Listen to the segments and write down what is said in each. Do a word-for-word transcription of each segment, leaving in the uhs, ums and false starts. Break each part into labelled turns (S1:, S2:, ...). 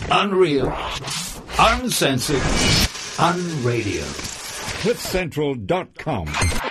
S1: Unreal, uncensored, unradio.
S2: cliff central dot com.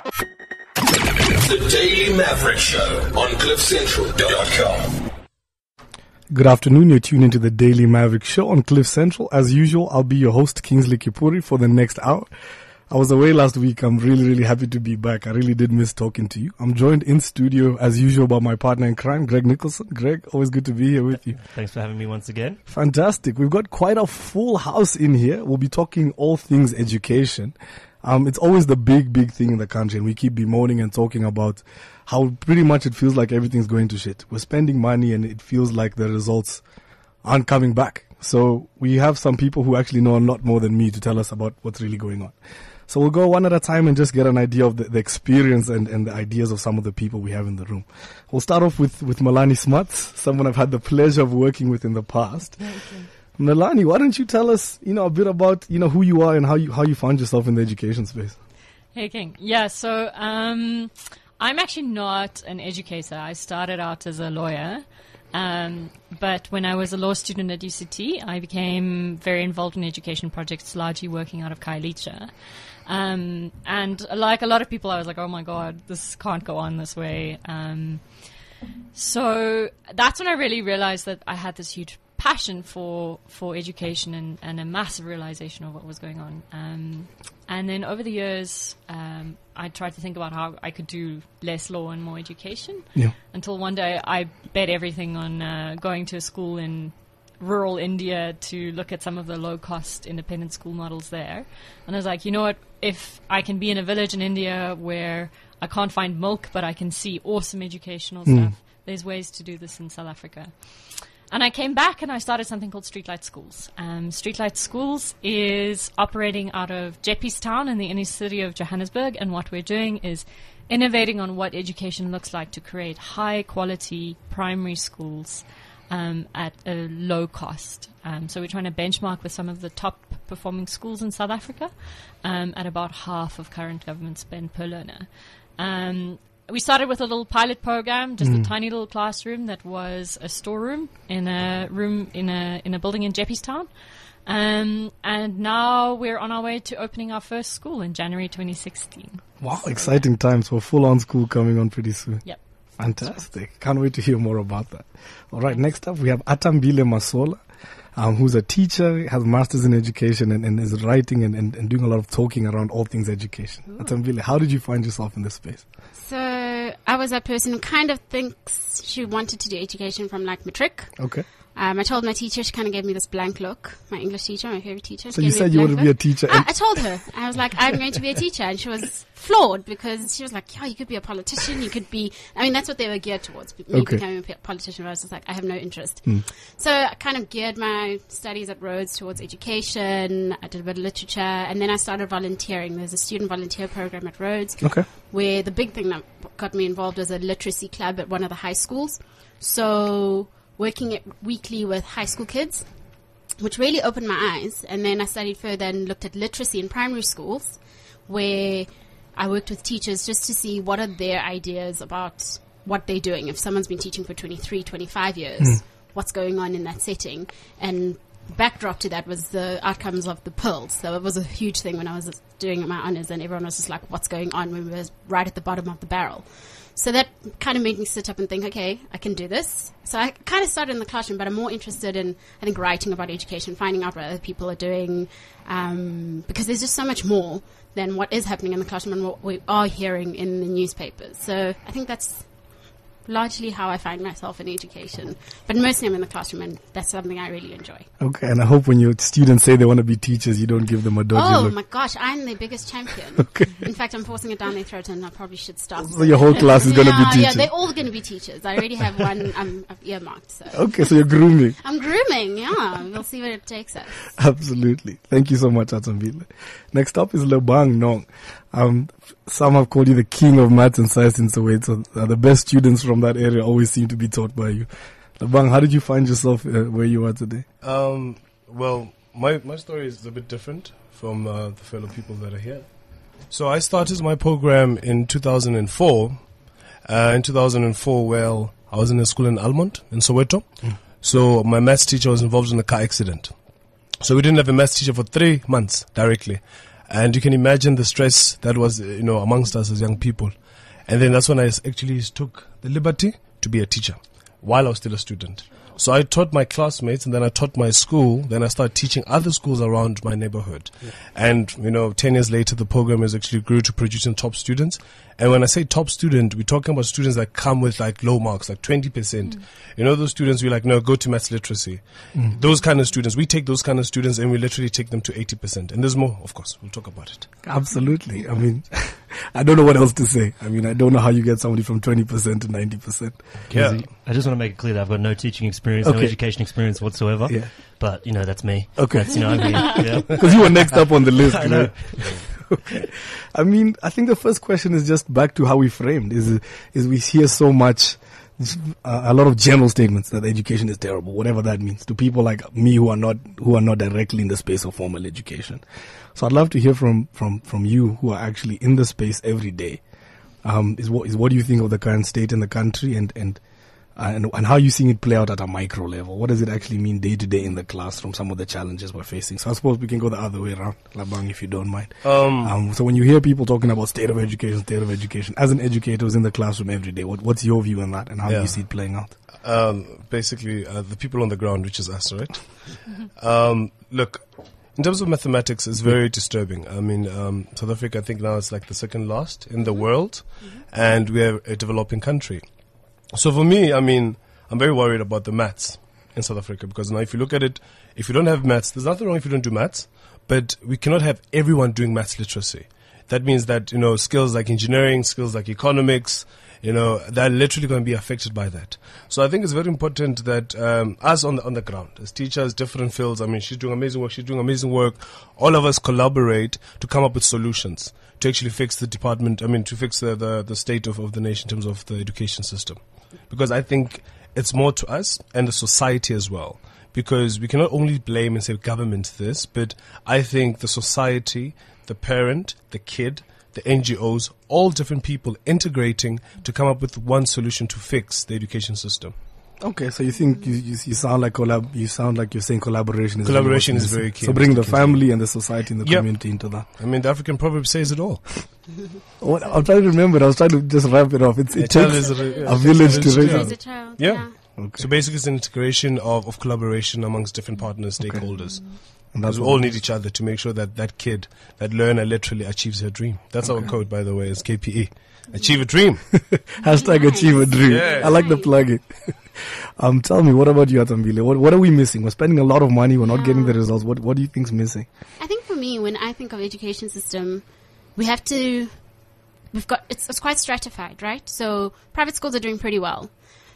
S3: The Daily Maverick Show on cliff central dot com.
S4: Good afternoon. You're tuned into the Daily Maverick Show on Cliff Central. As usual, I'll be your host, Kingsley Kipuri, for the next hour. I was away last week. I'm really, really happy to be back. I really did miss talking to you. I'm joined in studio, as usual, by my partner in crime, Greg Nicholson. Greg, always good to be here with you.
S5: Thanks for having me once again.
S4: Fantastic. We've got quite a full house in here. We'll be talking all things education. Um, it's always the big, big thing in the country, and we keep bemoaning and talking about how pretty much it feels like everything's going to shit. We're spending money and it feels like the results aren't coming back. So we have some people who actually know a lot more than me to tell us about what's really going on. So we'll go one at a time and just get an idea of the, the experience and, and the ideas of some of the people we have in the room. We'll start off with, with Malani Smuts, someone I've had the pleasure of working with in the past. Malani, why don't you tell us, you know, a bit about, you know, who you are and how you, how you found yourself in the education space?
S6: Hey, King. Yeah, so, um, I'm actually not an educator. I started out as a lawyer. Um, but when I was a law student at U C T, I became very involved in education projects, largely working out of Khayelitsha. Um, and like a lot of people, I was like, oh my God, this can't go on this way. Um, so that's when I really realized that I had this huge passion for, for education and, and a massive realization of what was going on. Um, and then over the years, um, I tried to think about how I could do less law and more education.
S4: Yeah.
S6: Until one day I bet everything on uh, going to a school in rural India to look at some of the low-cost independent school models there. And I was like, you know what, if I can be in a village in India where I can't find milk, but I can see awesome educational
S4: Mm.
S6: stuff, there's ways to do this in South Africa. And I came back and I started something called Streetlight Schools. Um, Streetlight Schools is operating out of Jeppestown in the inner city of Johannesburg. And what we're doing is innovating on what education looks like to create high-quality primary schools um, at a low cost. Um, so we're trying to benchmark with some of the top-performing schools in South Africa um, at about half of current government spend per learner. Um, We started with a little pilot program, just
S4: Mm.
S6: a tiny little classroom that was a storeroom in a room in a in a building in Jeppestown. Um, and now we're on our way to opening our first school in January twenty sixteen.
S4: Wow, exciting times for full-on school coming on pretty soon.
S6: Yep.
S4: Fantastic. Can't wait to hear more about that. All right, next up we have Atambile Masola, um, who's a teacher, has masters in education and, and is writing and, and, and doing a lot of talking around all things education.
S7: Ooh.
S4: Atambile, how did you find yourself in this space?
S7: So I was that person who kind of thinks she wanted to do education from like matric.
S4: Okay.
S7: Um, I told my teacher, she kind of gave me this blank look. My English teacher, my favorite teacher.
S4: So
S7: she
S4: you
S7: gave me
S4: said
S7: a
S4: you
S7: blank
S4: want to be a
S7: look.
S4: teacher.
S7: I,
S4: and-
S7: I told her. I was like, I'm going to be a teacher. And she was flawed because she was like, yeah, you could be a politician. You could be, I mean, that's what they were geared towards. Me
S4: Okay.
S7: becoming a p- politician. I was just like, I have no interest.
S4: Hmm.
S7: So I kind of geared my studies at Rhodes towards education. I did a bit of literature. And then I started volunteering. There's a student volunteer program at Rhodes.
S4: Okay.
S7: Where the big thing that got me involved was a literacy club at one of the high schools. So working it weekly with high school kids, which really opened my eyes. And then I studied further and looked at literacy in primary schools, where I worked with teachers just to see what are their ideas about what they're doing. If someone's been teaching for twenty-three, twenty-five years,
S4: Mm.
S7: what's going on in that setting? And backdrop to that was the outcomes of the pills. So it was a huge thing when I was doing my honors, and everyone was just like, what's going on, when we were right at the bottom of the barrel. So that kind of made me sit up and think, okay, I can do this. So I kind of started in the classroom, but I'm more interested in, I think, writing about education, finding out what other people are doing, um, because there's just so much more than what is happening in the classroom and what we are hearing in the newspapers. So I think that's largely how I find myself in education. But mostly I'm in the classroom, and that's something I really enjoy.
S4: Okay, and I hope when your students say they want to be teachers, you don't give them a dodgy
S7: Oh
S4: look.
S7: my gosh, I'm their biggest champion.
S4: Okay.
S7: In fact, I'm forcing it down their throat, and I probably should stop.
S4: So your whole class is gonna be
S7: Yeah, Yeah,
S4: teachers.
S7: they're all going to be teachers. I already have one um, I've earmarked. So.
S4: Okay, so you're grooming.
S7: I'm grooming, yeah. We'll see where it takes us.
S4: Absolutely. Thank you so much, Atambile. Next up is Lebang Nong. Um, some have called you the king of maths and science in Soweto. Uh, the best students from that area always seem to be taught by you. Lebang, how did you find yourself uh, where you are today?
S8: Um, well, my, my story is a bit different from uh, the fellow people that are here. So I started my program in two thousand four. Uh, in two thousand four, well, I was in a school in Almond, in Soweto. Mm. So my maths teacher was involved in a car accident. So we didn't have a maths teacher for three months directly. And you can imagine the stress that was, you know, amongst us as young people. And then that's when I actually took the liberty to be a teacher while I was still a student. So I taught my classmates, and then I taught my school. Then I started teaching other schools around my neighborhood. Yeah. And, you know, ten years later, the program has actually grew to producing top students. And when I say top student, we're talking about students that come with like low marks, like twenty percent. Mm. You know, those students we're like, no, go to maths literacy. Mm. Those kind of students, we take those kind of students and we literally take them to eighty percent. And there's more, of course. We'll talk about it.
S4: Absolutely. I mean, I don't know what else to say. I mean, I don't know how you get somebody from twenty percent to ninety percent.
S5: Yeah. I just want to make it clear that I've got no teaching experience, okay. no education experience whatsoever. Yeah. But, you know, that's me.
S4: Okay.
S5: That's, you know, I'm here.
S4: Because yeah. you were next up on the list.
S5: I know.
S4: Right? Okay. I mean, I think the first question is just back to how we framed. Is is we hear so much, uh, a lot of general statements that education is terrible, whatever that means, to people like me who are not who are not directly in the space of formal education. So I'd love to hear from from from you who are actually in the space every day. Um, is what is what do you think of the current state in the country, and and uh, and, and how are you seeing it play out at a micro level? What does it actually mean day to day in the classroom? Some of the challenges we're facing. So I suppose we can go the other way around, Labang, if you don't mind. Um, um, so when you hear people talking about state of education, state of education, as an educator who's in the classroom every day, what, what's your view on that, and how yeah. do you see it playing out?
S8: Um, basically, uh, the people on the ground, which is us, right? um, look. In terms of mathematics, it's very disturbing. I mean, um, South Africa, I think now is like the second last in the world, mm-hmm. and we're a developing country. So for me, I mean, I'm very worried about the maths in South Africa, because now if you look at it, if you don't have maths, there's nothing wrong if you don't do maths, but we cannot have everyone doing maths literacy. That means that, you know, skills like engineering, skills like economics, you know, they're literally going to be affected by that. So I think it's very important that um, us on the, on the ground, as teachers, different fields, I mean, she's doing amazing work, she's doing amazing work. All of us collaborate to come up with solutions to actually fix the department, I mean, to fix the, the, the state of, of the nation in terms of the education system. Because I think it's more to us and the society as well. Because we cannot only blame and say government this, but I think the society, the parent, the kid, the N G Os, all different people integrating to come up with one solution to fix the education system.
S4: Okay, so you think you you, you sound like collab, you sound like you're saying collaboration is
S8: collaboration is very key.
S4: So bring the family and the society and the yep. community into that.
S8: I mean, the African proverb says it all.
S4: What, I'm trying to remember. I was trying to just wrap it off. It's, it a takes a, yeah, a village to raise
S7: a child.
S8: Yeah.
S7: yeah.
S8: Okay. So basically, it's an integration of, of collaboration amongst different partners, stakeholders. Okay.
S4: Because
S8: we all need each other to make sure that that kid, that learner, literally achieves her dream. That's okay. our code, by the way, is K P E. Achieve a dream.
S4: Hashtag nice. Achieve a dream.
S8: Yeah.
S4: I like the plug-in. um, tell me, what about you, Atambile? What, what are we missing? We're spending a lot of money. We're not yeah. getting the results. What What do you think's missing?
S7: I think for me, when I think of education system, we have to, we've got, it's, it's quite stratified, right? So private schools are doing pretty well.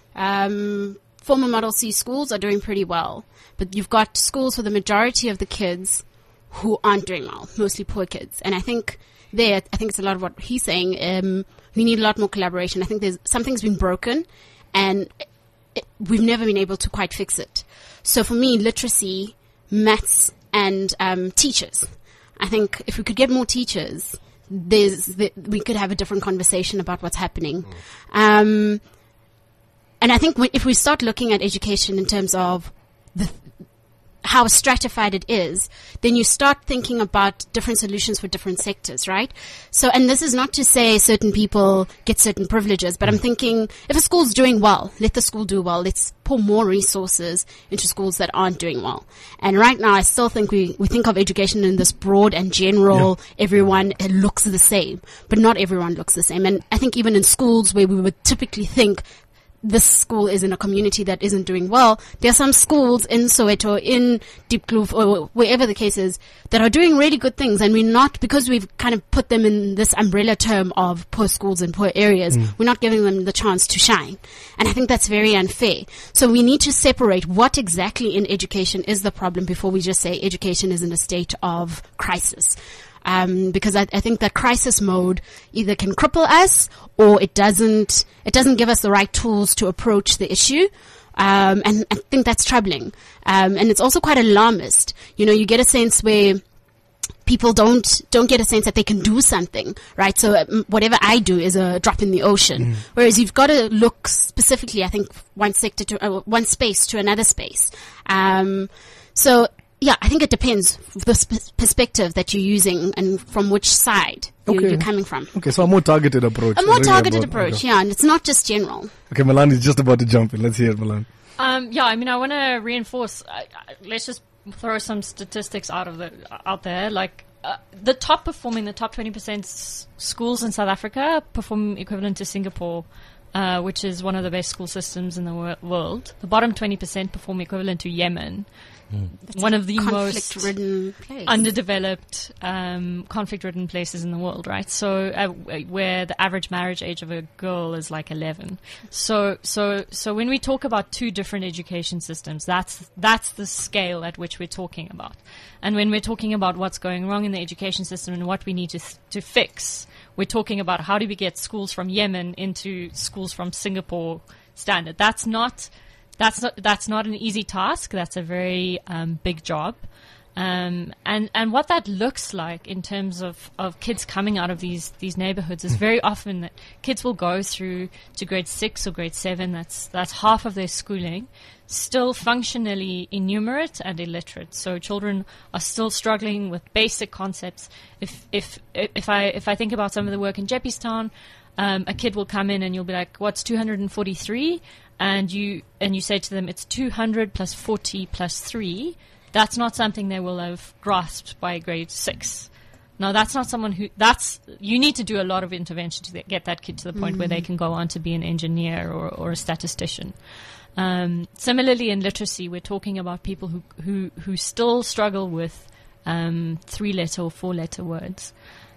S7: Um, formal Model C schools are doing pretty well. But you've got schools for the majority of the kids who aren't doing well, mostly poor kids. And I think there, I think it's a lot of what he's saying. Um, we need a lot more collaboration. I think there's something's been broken, and it, it, we've never been able to quite fix it. So for me, literacy, maths, and um, teachers. I think if we could get more teachers, there's the, we could have a different conversation about what's happening. Um, and I think when, if we start looking at education in terms of the how stratified it is, then you start thinking about different solutions for different sectors, right? So, and this is not to say certain people get certain privileges, but I'm thinking if a school's doing well, let the school do well. Let's pour more resources into schools that aren't doing well. And right now, I still think we, we think of education in this broad and general, yeah. everyone it looks the same, but not everyone looks the same. And I think even in schools where we would typically think this school is in a community that isn't doing well, there are some schools in Soweto, in Diepkloof, or wherever the case is, that are doing really good things, and we're not, because we've kind of put them in this umbrella term of poor schools and poor areas, mm. we're not giving them the chance to shine. And I think that's very unfair. So we need to separate what exactly in education is the problem before we just say education is in a state of crisis. Um, because I, I think that crisis mode either can cripple us or it doesn't, it doesn't give us the right tools to approach the issue. Um, and I think that's troubling. Um, and it's also quite alarmist. You know, you get a sense where people don't don't get a sense that they can do something, right? So um, whatever I do is a drop in the ocean. Mm. Whereas you've got to look specifically, I think, one sector to uh, one space to another space. Um, so yeah, I think it depends the sp- perspective that you're using and from which side okay. you're, you're coming from.
S4: Okay, so a more targeted approach.
S7: A more targeted approach, okay. yeah, and it's not just general.
S4: Okay, Milan is just about to jump in. Let's hear it, Milan.
S6: Um, yeah, I mean, I want to reinforce. Uh, let's just throw some statistics out of the out there. Like uh, the top performing, the top twenty percent s- schools in South Africa perform equivalent to Singapore, uh, which is one of the best school systems in the wor- world. The bottom twenty percent perform equivalent to Yemen. Mm. One of the most
S7: place.
S6: underdeveloped, um, conflict-ridden places in the world, right? So, uh, where the average marriage age of a girl is like eleven. So, so, so when we talk about two different education systems, that's that's the scale at which we're talking about. And when we're talking about what's going wrong in the education system and what we need to th- to fix, we're talking about how do we get schools from Yemen into schools from Singapore standard. That's not. That's not, that's not an easy task. That's a very um, big job. Um, and, and what that looks like in terms of, of kids coming out of these, these neighborhoods is very often that kids will go through to grade six or grade seven. That's, that's half of their schooling, still functionally innumerate and illiterate. So children are still struggling with basic concepts. If, if, if I, if I think about some of the work in Jeppestown, um, a kid will come in and you'll be like, what's two hundred forty-three? And you and you say to them, it's two hundred plus forty plus three. That's not something they will have grasped by grade six. Now, that's not someone who, that's, you need to do a lot of intervention to get that kid to the point mm-hmm. where they can go on to be an engineer or, or a statistician. Um, similarly, in literacy, we're talking about people who, who, who still struggle with um, three-letter or four-letter words.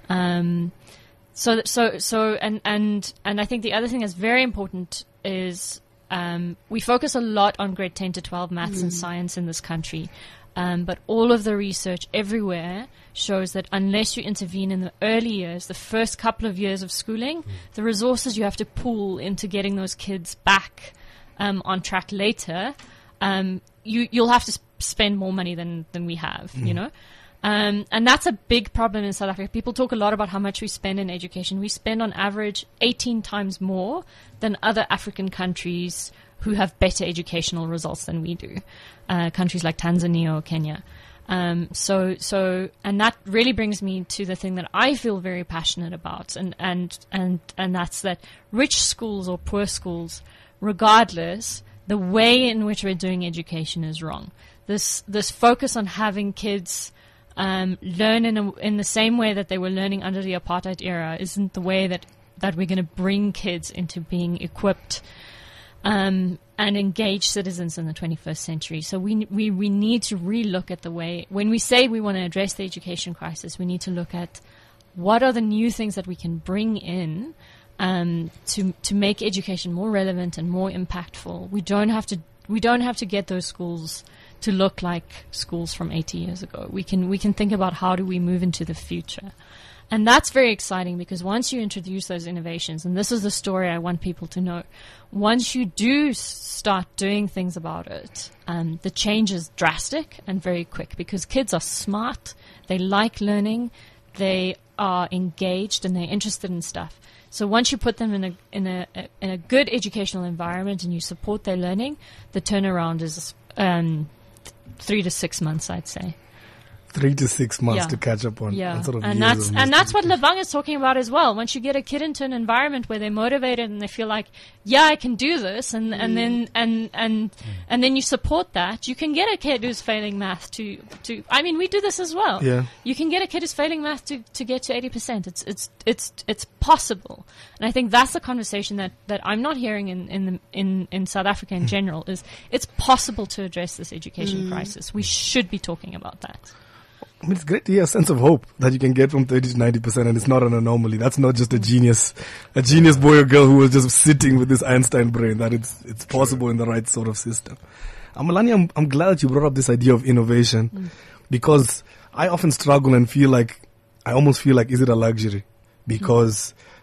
S6: Um, so, so, so, and, and, and I think the other thing that's very important is Um, we focus a lot on grade ten to twelve maths mm. and science in this country, um, but all of the research everywhere shows that unless you intervene in the early years, the first couple of years of schooling, mm. the resources you have to pool into getting those kids back um, on track later, um, you, you'll have to sp- spend more money than, than we have, mm. you know? Um, and that's a big problem in South Africa. People talk a lot about how much we spend in education. We spend on average eighteen times more than other African countries who have better educational results than we do. Uh, countries like Tanzania or Kenya. Um, so, so, and that really brings me to the thing that I feel very passionate about, and, and, and, and that's that rich schools or poor schools, regardless, the way in which we're doing education is wrong. This, this focus on having kids Um, learn in a, in the same way that they were learning under the apartheid era isn't the way that, that we're going to bring kids into being equipped um, and engaged citizens in the twenty-first century. So we, we we need to relook at the way, when we say we want to address the education crisis, we need to look at what are the new things that we can bring in um, to to make education more relevant and more impactful. We don't have to we don't have to get those schools to look like schools from eighty years ago. We can we can think about how do we move into the future. And that's very exciting because once you introduce those innovations, and this is the story I want people to know, once you do s- start doing things about it, um, the change is drastic and very quick because kids are smart, they like learning, they are engaged, and they're interested in stuff. So once you put them in a in a, a in a good educational environment and you support their learning, the turnaround is um, Three to six months, I'd say.
S4: Three to six months
S6: yeah.
S4: to catch up on.
S6: Yeah,
S4: on sort of
S6: and that's and that's what Levang is talking about as well. Once you get a kid into an environment where they're motivated and they feel like, yeah, I can do this, and, and mm. then and and and then you support that, you can get a kid who's failing math to to. I mean, we do this as well.
S4: Yeah,
S6: you can get a kid who's failing math to, to get to eighty percent. It's it's it's it's possible, and I think that's the conversation that, that I'm not hearing in in the, in in South Africa in general. Is it's possible to address this education mm. crisis? We should be talking about that.
S4: I mean, it's great to hear a sense of hope that you can get from thirty to ninety percent, and it's not an anomaly. That's not just a genius, a genius boy or girl who was just sitting with this Einstein brain. That it's it's possible in the right sort of system. Amalani, I'm I'm glad that you brought up this idea of innovation, mm. because I often struggle and feel like I almost feel like, is it a luxury? Because mm.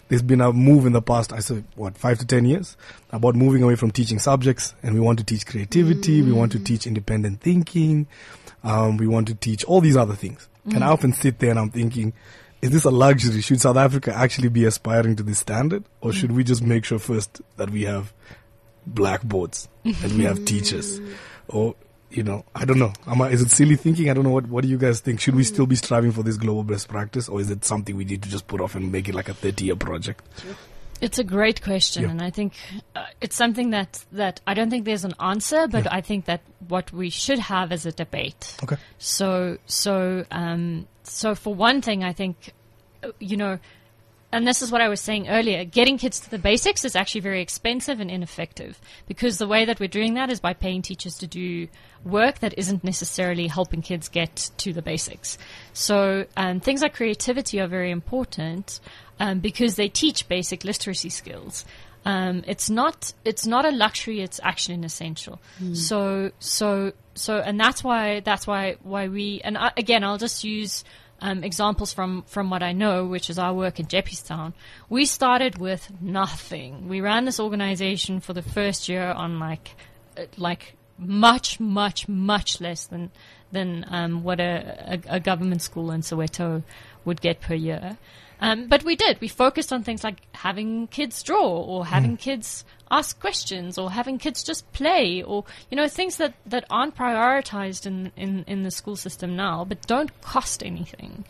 S4: there's been a move in the past, I say, what, five to ten years, about moving away from teaching subjects, and we want to teach creativity, mm. we want to teach independent thinking, um, we want to teach all these other things. Mm. And I often sit there and I'm thinking, is this a luxury? Should South Africa actually be aspiring to this standard? Or should we just make sure first that we have blackboards and we have teachers? Or, you know, I don't know. Am I, is it silly thinking? I don't know. What, what do you guys think? Should we still be striving for this global best practice? Or is it something we need to just put off and make it like a thirty-year project?
S6: It's a great question. Yeah. And I think uh, it's something that, that I don't think there's an answer, but yeah. I think that what we should have is a debate.
S4: Okay.
S6: So, so, um, So for one thing, I think, you know, and this is what I was saying earlier, getting kids to the basics is actually very expensive and ineffective, because the way that we're doing that is by paying teachers to do work that isn't necessarily helping kids get to the basics. So um, things like creativity are very important um, because they teach basic literacy skills. Um, it's not it's not a luxury; it's actually an essential. Mm. So so so, and that's why that's why why we and I, again, I'll just use um, examples from from what I know, which is our work in Jeppystown. We started with nothing. We ran this organization for the first year on like like much much much less than than um, what a, a, a government school in Soweto would get per year. Um, but we did. We focused on things like having kids draw, or having mm. kids ask questions, or having kids just play, or, you know, things that, that aren't prioritized in, in, in the school system now, but don't cost anything.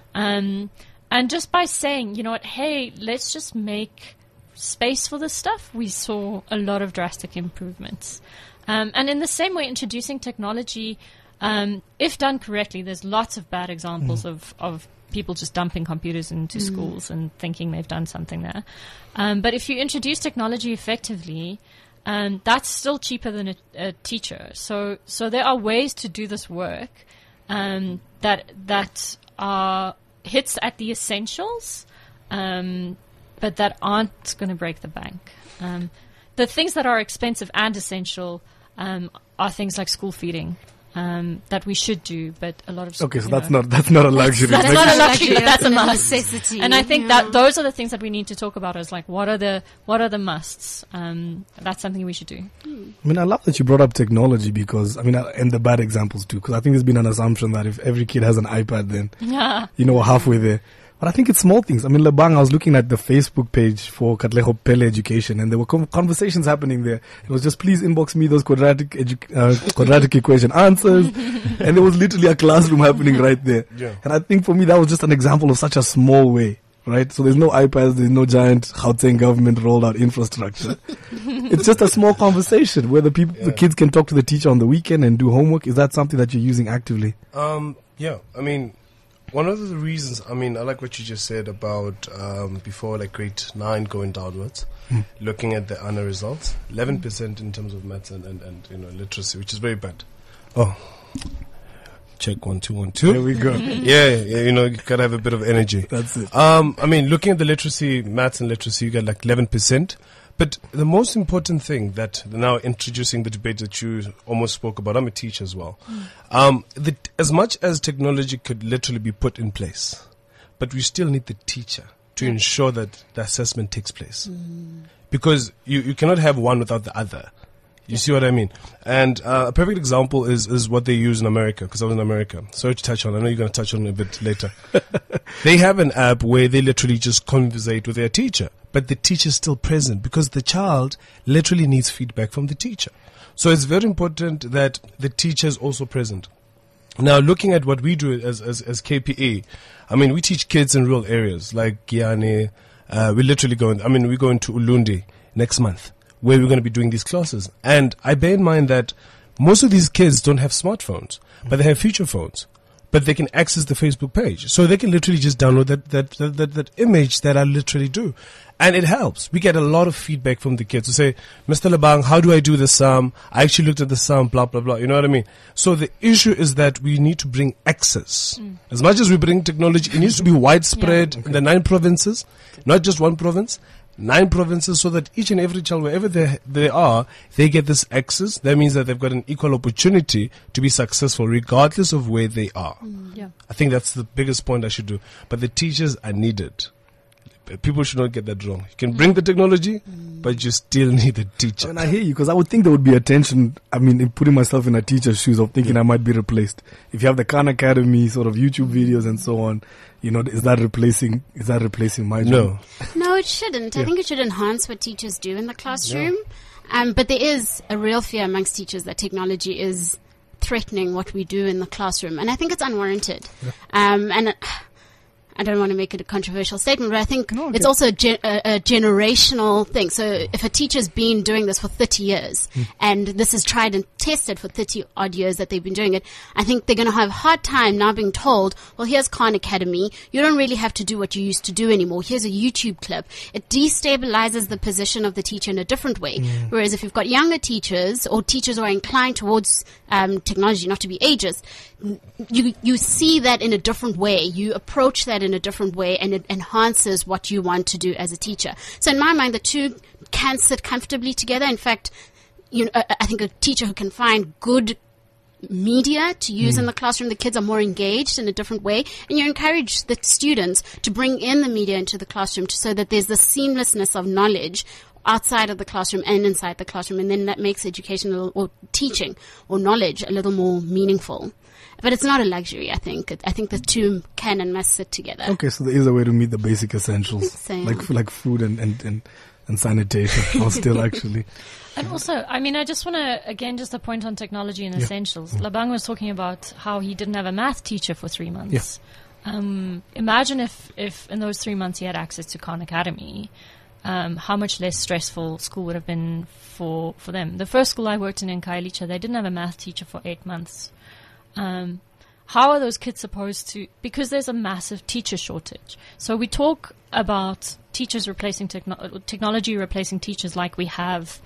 S6: Um, and just by saying, you know what, hey, let's just make space for this stuff, we saw a lot of drastic improvements. Um, and in the same way, introducing technology, um, if done correctly, there's lots of bad examples mm. of, of people just dumping computers into mm. schools and thinking they've done something there. Um, but if you introduce technology effectively, um, that's still cheaper than a, a teacher. So, so there are ways to do this work um, that that are hits at the essentials, um, but that aren't going to break the bank. Um, the things that are expensive and essential um, are things like school feeding. Um, that we should do, but a lot of
S4: okay, so that's know, not that's not a luxury.
S6: That's, that's not a luxury. But that's a must.
S7: Necessity.
S6: And I think
S7: yeah.
S6: that those are the things that we need to talk about. Is like what are the what are the musts? Um, that's something we should do.
S4: I mean, I love that you brought up technology, because I mean, and the bad examples too. Because I think there's been an assumption that if every kid has an iPad, then
S6: yeah.
S4: you know, we're halfway there. But I think it's small things. I mean, Lebang, I was looking at the Facebook page for Katlego Pele Education, and there were com- conversations happening there. It was just, please inbox me those quadratic edu- uh, quadratic equation answers. And there was literally a classroom happening right there. Yeah. And I think for me, that was just an example of such a small way, right? So there's no iPads, there's no giant Gauteng government rolled out infrastructure. It's just a small conversation where the people, yeah. the kids can talk to the teacher on the weekend and do homework. Is that something that you're using actively?
S8: Um, yeah, I mean, one of the reasons, I mean, I like what you just said about um, before like grade nine going downwards, mm. looking at the honor results, eleven percent in terms of maths and, and, and you know literacy, which is very bad. Oh, check one, two, one, two.
S4: There we go.
S8: yeah, yeah, you know, you gotta have a bit of energy.
S4: That's it.
S8: Um, I mean, looking at the literacy, maths and literacy, you get like eleven percent. But the most important thing that now introducing the debate that you almost spoke about, I'm a teacher as well. Mm. Um, the, as much as technology could literally be put in place, but we still need the teacher to yeah. ensure that the assessment takes place. Mm. Because you, you cannot have one without the other. You yeah. see what I mean? And uh, a perfect example is, is what they use in America, because I was in America. Sorry to touch on, I know you're going to touch on it a bit later. They have an app where they literally just conversate with their teacher, but the teacher is still present because the child literally needs feedback from the teacher. So it's very important that the teacher is also present. Now, looking at what we do as, as, as K P E, I mean, we teach kids in rural areas like Giyani. Uh, we literally go in, I mean, we go into Ulundi next month, where we're going to be doing these classes. And I bear in mind that most of these kids don't have smartphones, but they have feature phones. But they can access the Facebook page. So they can literally just download that, that, that, that, that image that I literally do. And it helps. We get a lot of feedback from the kids to say, Mister Lebang, how do I do the sum? I actually looked at the sum, blah, blah, blah. You know what I mean? So the issue is that we need to bring access. Mm. As much as we bring technology, it needs to be widespread yeah. okay. in the nine provinces, not just one province. Nine provinces, so that each and every child, wherever they they are, they get this access. That means that they've got an equal opportunity to be successful, regardless of where they are.
S6: Mm, yeah.
S8: I think that's the biggest point I should do. But the teachers are needed. people should not get that wrong. You can bring the technology, mm. but you still need a teacher.
S4: And I hear you, because I would think there would be a tension. I mean, in putting myself in a teacher's shoes of thinking yeah. I might be replaced. If you have the Khan Academy sort of YouTube videos and so on, you know, is that replacing? Is that replacing my job?
S8: No,
S7: no, it shouldn't. Yeah. I think it should enhance what teachers do in the classroom. Yeah. Um, but there is a real fear amongst teachers that technology is threatening what we do in the classroom, and I think it's unwarranted. Yeah. Um, and. It, I don't want to make it a controversial statement, but I think no, okay. it's also a, ge- a, a generational thing. So if a teacher's been doing this for thirty years mm. and this is tried and tested for thirty odd years that they've been doing it, I think they're going to have a hard time now being told, well, here's Khan Academy. You don't really have to do what you used to do anymore. Here's a YouTube clip. It destabilizes the position of the teacher in a different way. Mm. Whereas if you've got younger teachers or teachers who are inclined towards um, technology, not to be ageist, you you see that in a different way. You approach that in a different way, and it enhances what you want to do as a teacher. So in my mind, the two can sit comfortably together. In fact, you know, I think a teacher who can find good media to use mm. in the classroom, the kids are more engaged in a different way, and you encourage the students to bring in the media into the classroom to, so that there's the seamlessness of knowledge outside of the classroom and inside the classroom, and then that makes education a little, or teaching or knowledge a little more meaningful. But it's not a luxury, I think. I think the two can and must sit together.
S4: Okay, so there is a way to meet the basic essentials,
S7: Same.
S4: like like food and, and, and, and sanitation, or still actually.
S6: And also, I mean, I just want to, again, just a point on technology and
S4: yeah.
S6: essentials. Mm. Labang was talking about how he didn't have a math teacher for three months. Yeah. Um, imagine if, if in those three months he had access to Khan Academy, um, how much less stressful school would have been for, for them. The first school I worked in in Khayelitsha, they didn't have a math teacher for eight months. Um, how are those kids supposed to, because there's a massive teacher shortage. So we talk about teachers replacing techno- technology, replacing teachers like we have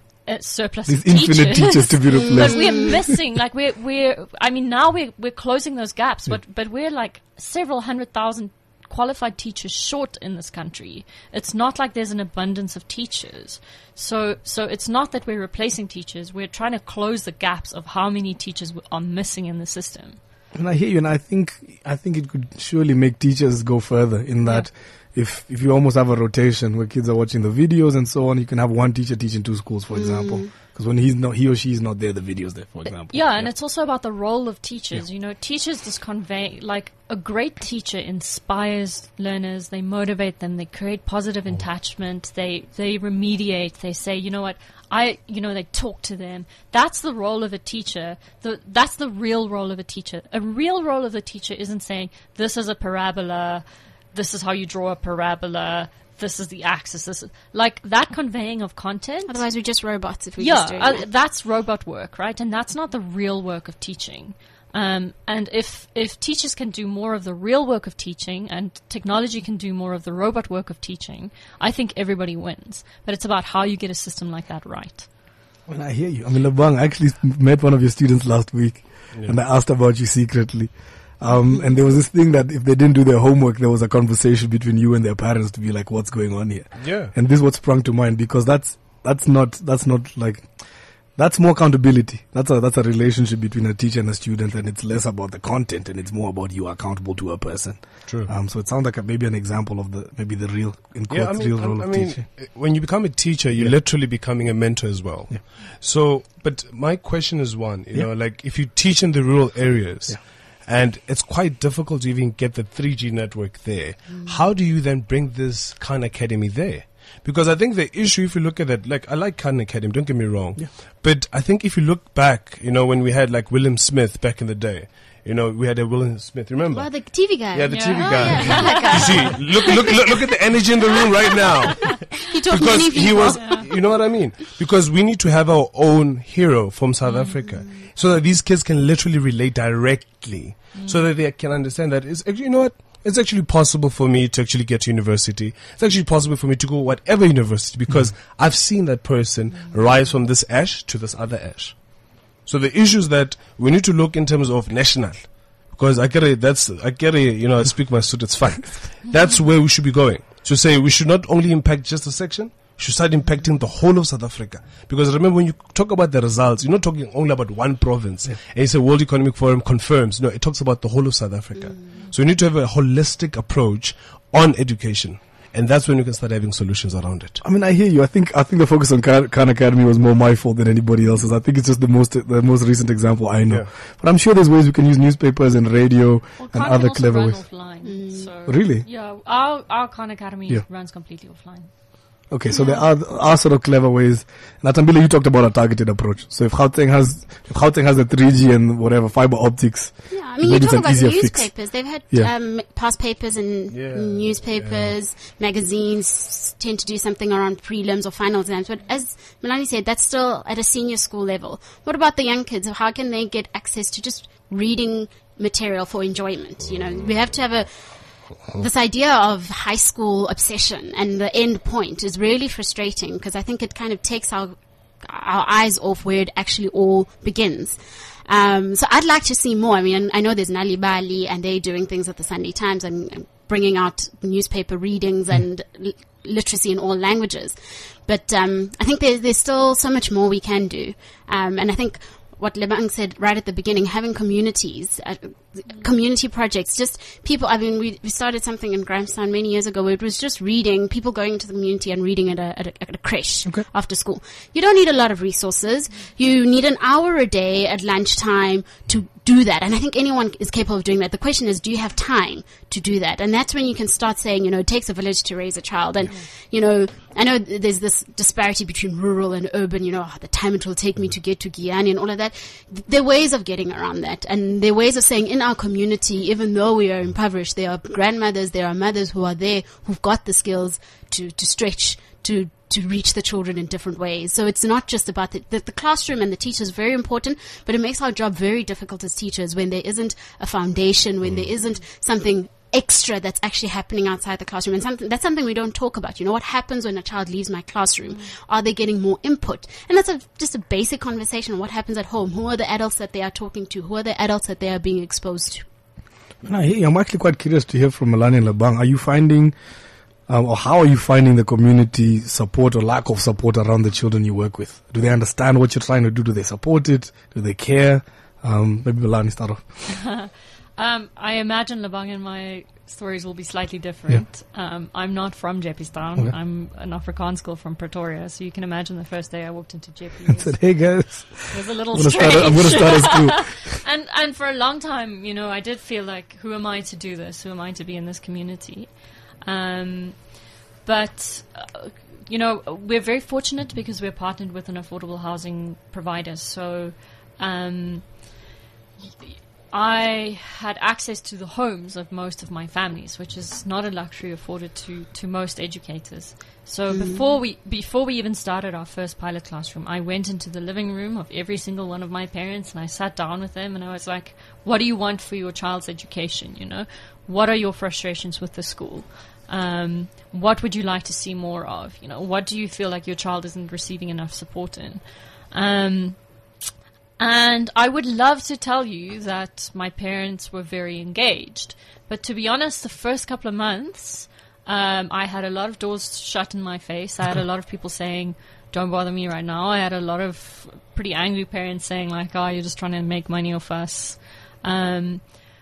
S6: a surplus
S4: These
S6: of teachers.
S4: infinite teachers to be replaced.
S6: But we're missing, like we're, we're, I mean, now we're, we're closing those gaps, yeah. but, but we're like several hundred thousand qualified teachers short in this country. It's not like there's an abundance of teachers. So so it's not that we're replacing teachers. We're trying to close the gaps of how many teachers are missing in the system.
S4: And I hear you, and I think I think it could surely make teachers go further in that yeah. if if you almost have a rotation where kids are watching the videos and so on, you can have one teacher teaching two schools, for mm. example. Because when he's not, he or she is not there, the video's there, for example.
S6: Yeah, yeah, and it's also about the role of teachers. Yeah. You know, teachers just convey, like, a great teacher inspires learners, they motivate them, they create positive oh. attachment, they, they remediate, they say, you know what, I, you know, they talk to them. That's the role of a teacher. The, that's the real role of a teacher. A real role of a teacher isn't saying, this is a parabola, this is how you draw a parabola, this is the axis. This is like that conveying of content.
S7: Otherwise, we're just robots. If we
S6: yeah,
S7: just doing
S6: uh,
S7: that.
S6: that's robot work, right? And that's not the real work of teaching. Um, and if if teachers can do more of the real work of teaching, and technology can do more of the robot work of teaching, I think everybody wins. But it's about how you get a system like that right.
S4: Well, I hear you. I mean, Labang, I actually met one of your students last week, yeah. and I asked about you secretly. Um, and there was this thing that if they didn't do their homework, there was a conversation between you and their parents to be like, what's going on here?
S8: Yeah.
S4: And this is what sprung to mind, because that's, that's not, that's not like, that's more accountability. That's a, that's a relationship between a teacher and a student, and it's less about the content and it's more about you are accountable to a person.
S8: True.
S4: Um, so it sounds like a, maybe an example of the, maybe the real, in quotes,
S8: yeah, I mean,
S4: real role
S8: I
S4: of
S8: mean,
S4: teaching.
S8: When you become a teacher, you're yeah. literally becoming a mentor as well.
S4: Yeah.
S8: So, but my question is one, you
S4: yeah.
S8: know, like if you teach in the rural areas,
S4: yeah.
S8: and it's quite difficult to even get the three G network there. Mm. How do you then bring this Khan Academy there? Because I think the issue, if you look at it, like I like Khan Academy, don't get me wrong.
S4: Yeah.
S8: But I think if you look back, you know, when we had like William Smith back in the day, you know, we had a William Smith, remember?
S7: Well, the T V guy.
S8: Yeah, the
S7: yeah.
S8: T V
S7: oh,
S8: guy.
S7: Yeah.
S8: You see, look, look, look, look at the energy in the room right now.
S7: He talked
S8: because
S7: many
S8: he
S7: people.
S8: was,
S7: Yeah.
S8: you know what I mean? Because we need to have our own hero from South mm. Africa, so that these kids can literally relate directly, mm. so that they can understand that it's actually, you know what? It's actually possible for me to actually get to university. It's actually possible for me to go whatever university, because mm. I've seen that person mm. rise from this ash to this other ash. So the issues that we need to look in terms of national, because I get it, that's, I get it, you know, I speak my students fine. That's where we should be going. To say we should not only impact just a section, we should start impacting the whole of South Africa. Because remember, when you talk about the results, you're not talking only about one province. Yeah. And it's a World Economic Forum confirms. No, it talks about the whole of South Africa. Mm. So we need to have a holistic approach on education. And that's when you can start having solutions around it.
S4: I mean, I hear you. I think I think the focus on Khan Academy was more my fault than anybody else's. I think it's just the most the most recent example I know. Yeah. But I'm sure there's ways we can use newspapers and radio
S6: well,
S4: and other clever ways.
S6: Offline, mm. so
S4: really?
S6: Yeah, our our Khan Academy yeah. runs completely offline.
S4: Okay, so there are, are sort of clever ways. Natambile, you talked about a targeted approach. So if Gauteng has, if Gauteng has the three G and whatever, fiber optics.
S7: Yeah, I mean, you talk about newspapers. Fix. They've had, yeah. um, past papers and yeah, newspapers, yeah. magazines tend to do something around prelims or final exams. But as Melanie said, that's still at a senior school level. What about the young kids? How can they get access to just reading material for enjoyment? You know, we have to have a, this idea of high school obsession and the end point is really frustrating because I think it kind of takes our our eyes off where it actually all begins. Um, so I'd like to see more. I mean, I know there's Nali Bali and they're doing things at the Sunday Times and, and bringing out newspaper readings and l- literacy in all languages. But um, I think there's, there's still so much more we can do. Um, and I think what Lebang said right at the beginning, having communities, uh, community projects, just people, I mean, we, we started something in Grahamstown many years ago where it was just reading, people going into the community and reading at a, at a, at a creche okay. after school. You don't need a lot of resources. You need an hour a day at lunchtime to do that. And I think anyone is capable of doing that. The question is, do you have time to do that? And that's when you can start saying, you know, it takes a village to raise a child. And, you know, I know there's this disparity between rural and urban, you know, the time it will take me to get to Giyani and all of that. There are ways of getting around that. And there are ways of saying in our community, even though we are impoverished, there are grandmothers, there are mothers who are there who've got the skills to, to stretch, to to reach the children in different ways. So it's not just about the, the, the classroom and the teachers is very important, but it makes our job very difficult as teachers when there isn't a foundation, when there isn't something extra that's actually happening outside the classroom. And something that's something we don't talk about. You know, what happens when a child leaves my classroom? Mm. Are they getting more input? And that's a, just a basic conversation. What happens at home? Who are the adults that they are talking to? Who are the adults that they are being exposed to?
S4: No, hey, I'm actually quite curious to hear from Melanie and Lebang. Are you finding Um, or how are you finding the community support or lack of support around the children you work with? Do they understand what you're trying to do? Do they support it? Do they care? Um, maybe Melanie, start off.
S6: um, I imagine Lebang and my stories will be slightly different. Yeah. Um, I'm not from Jeppestown. Okay. I'm an Afrikaans girl from Pretoria. So you can imagine the first day I walked into Jeppe.
S4: I said, hey guys.
S6: It was a little
S4: I'm
S6: strange.
S4: Start, I'm going to start a school.
S6: and, and for a long time, you know, I did feel like, who am I to do this? Who am I to be in this community? Um, but, uh, you know, we're very fortunate because we're partnered with an affordable housing provider. So, um, I had access to the homes of most of my families, which is not a luxury afforded to, to most educators. So mm-hmm. before we before we even started our first pilot classroom, I went into the living room of every single one of my parents and I sat down with them and I was like, what do you want for your child's education? You know, what are your frustrations with the school? Um, what would you like to see more of? You know, what do you feel like your child isn't receiving enough support in? Um, and I would love to tell you that my parents were very engaged. But to be honest, the first couple of months, um, I had a lot of doors shut in my face. I had a lot of people saying, don't bother me right now. I had a lot of pretty angry parents saying like, oh, you're just trying to make money off us. Um,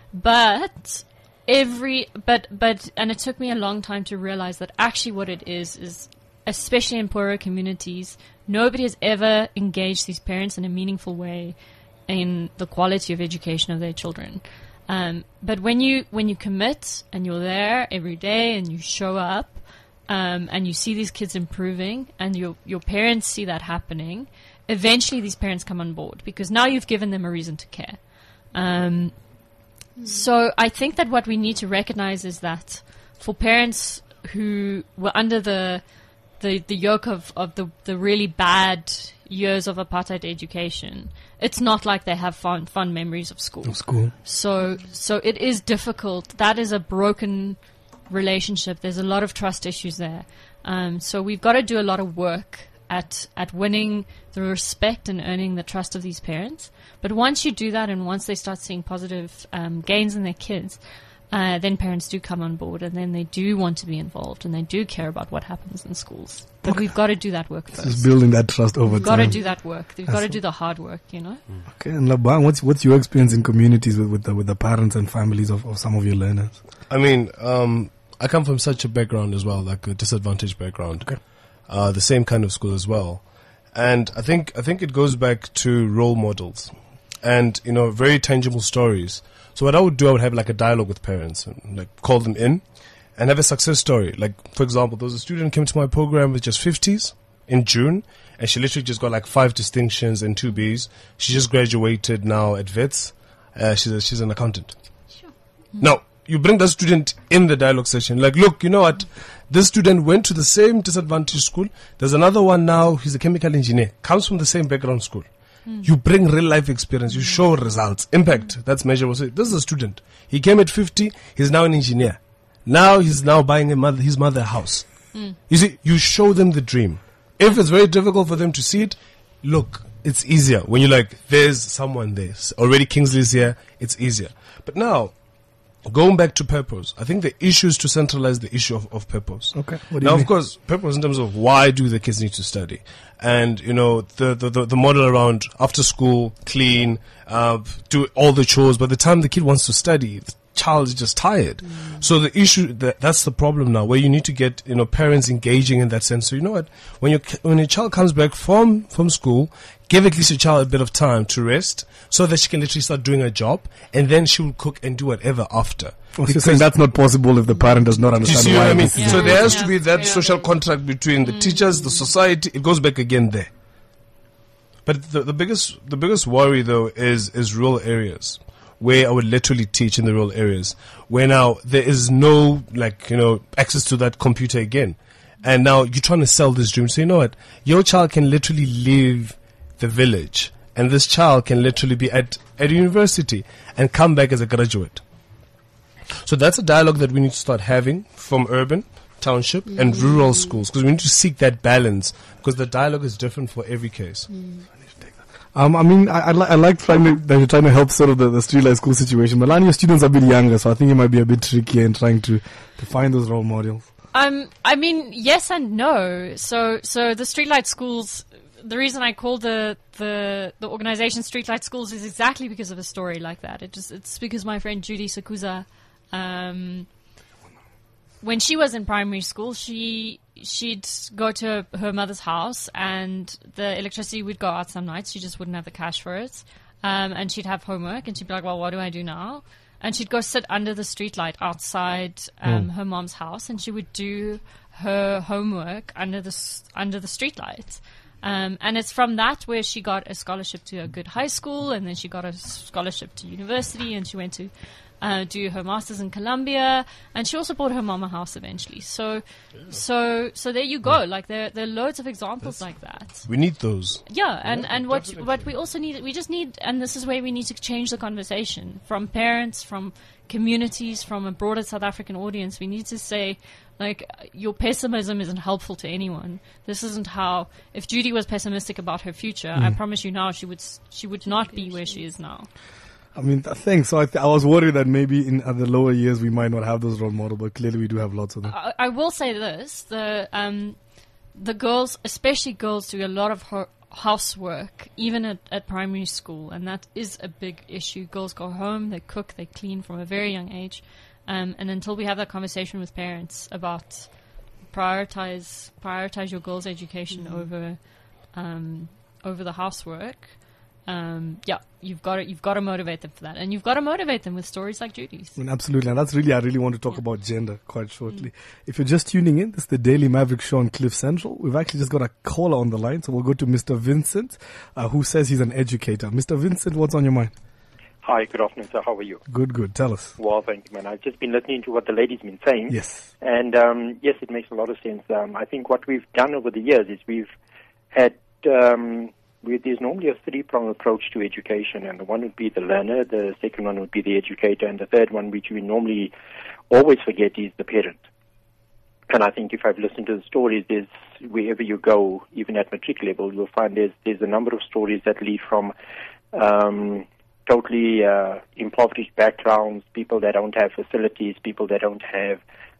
S6: but... Every, but, but, and it took me a long time to realize that actually what it is, is especially in poorer communities, nobody has ever engaged these parents in a meaningful way in the quality of education of their children. Um, but when you, when you commit and you're there every day and you show up, um, and you see these kids improving and your, your parents see that happening, eventually these parents come on board because now you've given them a reason to care. Um, So I think that what we need to recognize is that for parents who were under the the, the yoke of, of the, the really bad years of apartheid education, it's not like they have fun, fun memories of school.
S4: Of school.
S6: So so it is difficult. That is a broken relationship. There's a lot of trust issues there. Um, so we've got to do a lot of work at at winning the respect and earning the trust of these parents. But once you do that and once they start seeing positive um, gains in their kids, uh, then parents do come on board and then they do want to be involved and they do care about what happens in schools. But okay. we've got to do that work first.
S4: Just building that trust over
S6: we've
S4: time.
S6: We've got to do that work. We've got to do the hard work, you know.
S4: Okay, and Lebang, what's what's your experience in communities with with the, with the parents and families of, of some of your learners?
S8: I mean, um, I come from such a background as well, like a disadvantaged background.
S4: Okay.
S8: Uh, the same kind of school as well. And I think I think it goes back to role models and, you know, very tangible stories. So what I would do, I would have like a dialogue with parents, and, like call them in and have a success story. Like, for example, there was a student who came to my program with just fifties in June, and she literally just got like five distinctions and two B's. She just graduated now at Wits. Uh, she's a, she's an accountant.
S7: Sure.
S8: Now, you bring that student in the dialogue session. Like, look, you know what? This student went to the same disadvantaged school. There's another one now. He's a chemical engineer. Comes from the same background school. Mm. You bring real life experience. You show results. Impact. Mm. That's measurable. So this is a student. He came at fifty. He's now an engineer. Now he's now buying a mother, his mother a house. Mm. You see, you show them the dream. If it's very difficult for them to see it, look, it's easier. When you're like, there's someone there. Already Kingsley's here. It's easier. But now, going back to purpose, I think the issue is to centralize the issue of, of purpose.
S4: Okay. What do
S8: now,
S4: you mean?
S8: of course, purpose in terms of why do the kids need to study? And, you know, the, the, the, the model around after school, clean, uh, do all the chores. By the time the kid wants to study, the child is just tired. Mm. So the issue, that, that's the problem now, where you need to get, you know, parents engaging in that sense. So, you know what, when your, when your child comes back from, from school, give at least your child a bit of time to rest so that she can literally start doing her job, and then she will cook and do whatever after.
S4: Oh, so you're saying that's not possible if the parent does not understand
S8: do you see
S4: why
S8: what I mean?
S4: this is
S8: Yeah. So there has
S6: Yeah.
S8: to be that
S6: Yeah.
S8: social contract between the mm. teachers, the society. It goes back again there. But the, the biggest the biggest worry though is is rural areas, where I would literally teach in the rural areas, where now there is no, like, you know, access to that computer again. And now you're trying to sell this dream. So you know what? Your child can literally leave the village, and this child can literally be at, at university and come back as a graduate. So that's a dialogue that we need to start having from urban, township, mm. and rural schools, because we need to seek that balance, because the dialogue is different for every case.
S4: Mm. Um, I mean, I, I, li- I like trying to, that you're trying to help sort of the, the streetlight school situation. But your students are a bit younger, so I think it might be a bit trickier in trying to, to find those role models.
S6: Um, I mean, yes and no. So, so the streetlight schools, the reason I call the, the, the organization Streetlight Schools is exactly because of a story like that. It just, it's because my friend Judy Sakuza, um, when she was in primary school, she, she'd go to her mother's house and the electricity would go out some nights. She just wouldn't have the cash for it. Um, and she'd have homework and she'd be like, well, what do I do now? And she'd go sit under the streetlight outside um, mm. her mom's house, and she would do her homework under the s- under the streetlight. Um, and it's from that where she got a scholarship to a good high school, and then she got a scholarship to university, and she went to uh, do her master's in Columbia, and she also bought her mom a house eventually. So, so, so there you go. Like there, there are loads of examples That's, like that.
S8: We need those.
S6: Yeah, and,
S8: yeah,
S6: and what what we also need, we just need, and this is where we need to change the conversation from parents, from communities, from a broader South African audience. We need to say, like, your pessimism isn't helpful to anyone. This isn't how. If Judy was pessimistic about her future, mm. I promise you now she would she would not be where she is now.
S4: I mean, th- thanks. So I, th- I was worried that maybe in uh, the lower years we might not have those role models, but clearly we do have lots of them.
S6: I, I will say this: the um, the girls, especially girls, do a lot of ho- housework, even at, at primary school, and that is a big issue. Girls go home, they cook, they clean from a very young age. Um, and until we have that conversation with parents about prioritize prioritize your girls' education mm-hmm. over um, over the housework, um, yeah, you've got to you've got to motivate them for that, and you've got to motivate them with stories like Judy's.
S4: I mean, absolutely, and that's really I really want to talk
S6: yeah.
S4: about gender quite shortly. Mm-hmm. If you're just tuning in, this is the Daily Maverick Show on Cliff Central. We've actually just got a caller on the line, so we'll go to Mister Vincent, uh, who says he's an educator. Mister Vincent, what's on your mind?
S9: Hi, good afternoon, sir. How are you?
S4: Good, good. Tell us.
S9: Well, thank you, man. I've just been listening to what the lady's been saying.
S4: Yes.
S9: And, um, yes, it makes a lot of sense. Um, I think what we've done over the years is we've had, um, we, there's normally a three-pronged approach to education, and the one would be the learner, the second one would be the educator, and the third one, which we normally always forget, is the parent. And I think if I've listened to the stories, there's, wherever you go, even at matric level, you'll find there's, there's a number of stories that lead from, um, totally uh, impoverished backgrounds, people that don't have facilities, people that don't have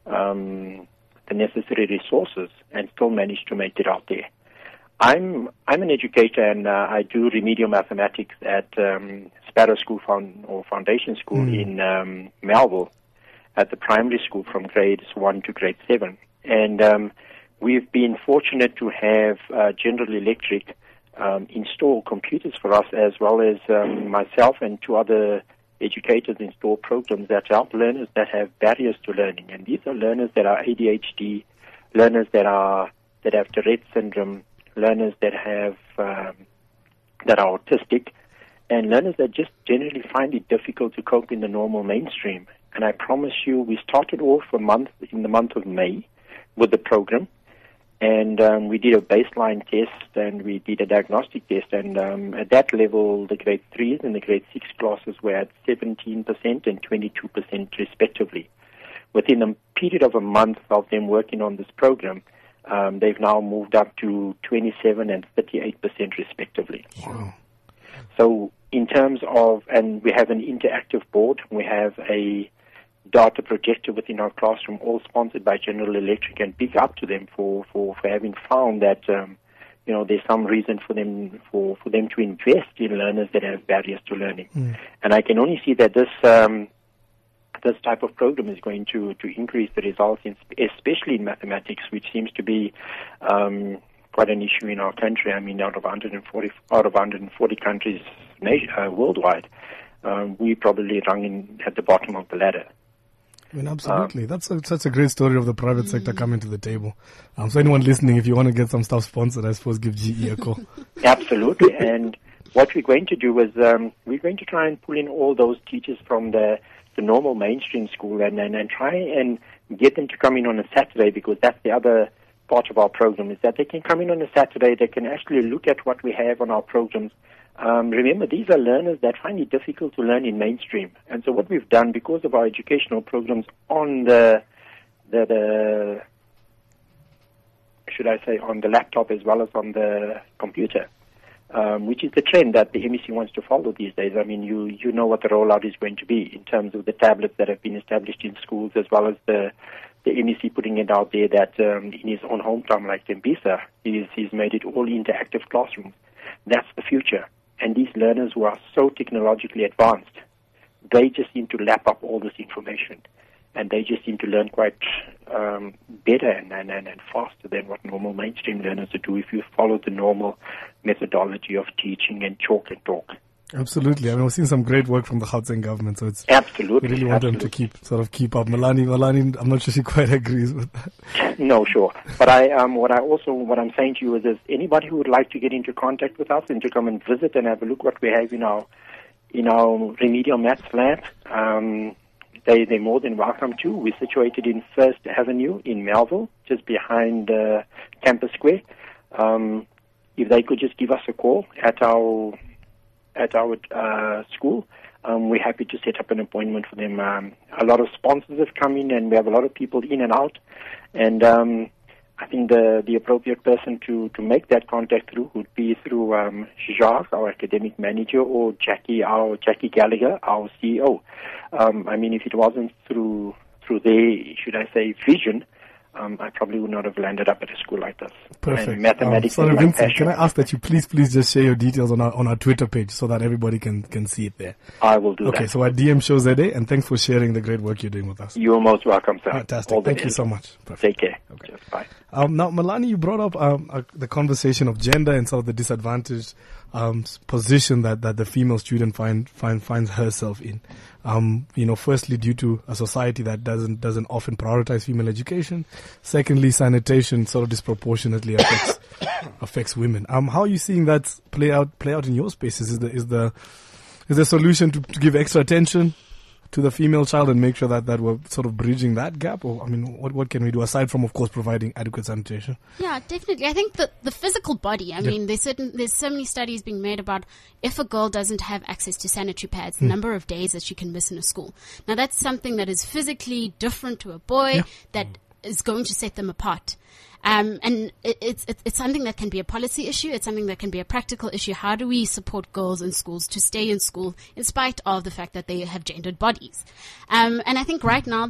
S9: um, the necessary resources, and still manage to make it out there. I'm I'm an educator, and uh, I do remedial mathematics at um, Sparrow School Found, or Foundation School mm. in um, Melville. at the primary school from grades one to grade seven. And um, we've been fortunate to have uh, General Electric um, install computers for us, as well as um, myself and two other educators install programs that help learners that have barriers to learning. And these are learners that are A D H D, learners that are that have Tourette syndrome, learners that have um, that are autistic, and learners that just generally find it difficult to cope in the normal mainstream. And I promise you, we started off a month in the month of May with the program, and um, we did a baseline test and we did a diagnostic test, and um, at that level, the grade threes and the grade six classes were at seventeen percent and twenty-two percent respectively. Within a period of a month of them working on this program, um, they've now moved up to twenty-seven and thirty-eight percent respectively.
S4: Wow.
S9: So in terms of, and we have an interactive board, we have a data projector within our classroom, all sponsored by General Electric, and big up to them for, for, for having found that, um, you know, there's some reason for them, for, for them to invest in learners that have barriers to learning. Mm. And I can only see that this, um, this type of program is going to, to increase the results, in, especially in mathematics, which seems to be, um, quite an issue in our country. I mean, out of one hundred forty, out of one hundred forty countries uh, worldwide, um, we probably rung in at the bottom of the ladder.
S4: I mean, absolutely. Um, That's a, such a great story of the private mm. sector coming to the table. Um, so anyone listening, if you want to get some stuff sponsored, I suppose give G E a call.
S9: Absolutely. And what we're going to do is um, we're going to try and pull in all those teachers from the, the normal mainstream school and, and, and try and get them to come in on a Saturday, because that's the other part of our program, is that they can come in on a Saturday, they can actually look at what we have on our programs. Um, remember, these are learners that find it difficult to learn in mainstream. And so what we've done, because of our educational programs on the, the, the should I say, on the laptop as well as on the computer, um, which is the trend that the M E C wants to follow these days. I mean, you, you know what the rollout is going to be in terms of the tablets that have been established in schools, as well as the the M E C putting it out there that um, in his own hometown, like Tembisa, he's, he's made it all interactive classrooms. That's the future. And these learners who are so technologically advanced, they just seem to lap up all this information. And they just seem to learn quite um, better and, and, and faster than what normal mainstream learners would do if you follow the normal methodology of teaching and chalk and talk.
S4: Absolutely. I mean, we've seen some great work from the Gauteng government, so it's
S9: absolutely.
S4: We really want
S9: absolutely.
S4: them to keep sort of keep up. Malani, Malani, I'm not sure she quite agrees with that.
S9: No, sure. But I, um, what I also, what I'm saying to you is, is anybody who would like to get into contact with us and to come and visit and have a look what we have in our, in our remedial maths lab, um, they they're more than welcome to. We're situated in First Avenue in Melville, just behind uh, Campus Square. Um, if they could just give us a call at our at our uh, school, um, we're happy to set up an appointment for them. Um, a lot of sponsors have come in, and we have a lot of people in and out. And um, I think the the appropriate person to, to make that contact through would be through um, Jacques, our academic manager, or Jackie, our Jackie Gallagher, our C E O. Um, I mean, if it wasn't through through their, should I say, vision, Um, I probably would not have landed up at a school like this.
S4: Perfect.
S9: And mathematics
S4: um, sorry,
S9: is my
S4: Vincent,
S9: passion.
S4: can I ask that you please, please just share your details on our on our Twitter page so that everybody can, can see it there?
S9: I will do
S4: okay,
S9: that.
S4: Okay, so our D M shows that day, and thanks for sharing the great work you're doing with us.
S9: You're most welcome, sir.
S4: Fantastic.
S9: All
S4: Thank
S9: the
S4: you
S9: best.
S4: so much. Perfect.
S9: Take care.
S4: Okay.
S9: Just bye.
S4: Um, now, Malani, you brought up um, uh, the conversation of gender and sort of the disadvantaged um, position that, that the female student find, find finds herself in. Um, you know, firstly, due to a society that doesn't doesn't often prioritize female education. Secondly, sanitation sort of disproportionately affects affects women. Um, how are you seeing that play out play out in your spaces? Is the is the is the solution to, to give extra attention to the female child and make sure that, that we're sort of bridging that gap? Or, I mean, what what can we do aside from, of course, providing adequate sanitation?
S7: Yeah, definitely. I think that the physical body, I
S4: Yeah.
S7: mean, there's certain, there's so many studies being made about if a girl doesn't have access to sanitary pads, the
S4: Hmm.
S7: number of days that she can miss in a school. Now, that's something that is physically different to a boy
S4: Yeah.
S7: that is going to set them apart. Um, and it, it's, it's it's something that can be a policy issue. It's something that can be a practical issue. How do we support girls in schools to stay in school in spite of the fact that they have gendered bodies? Um, and I think right now that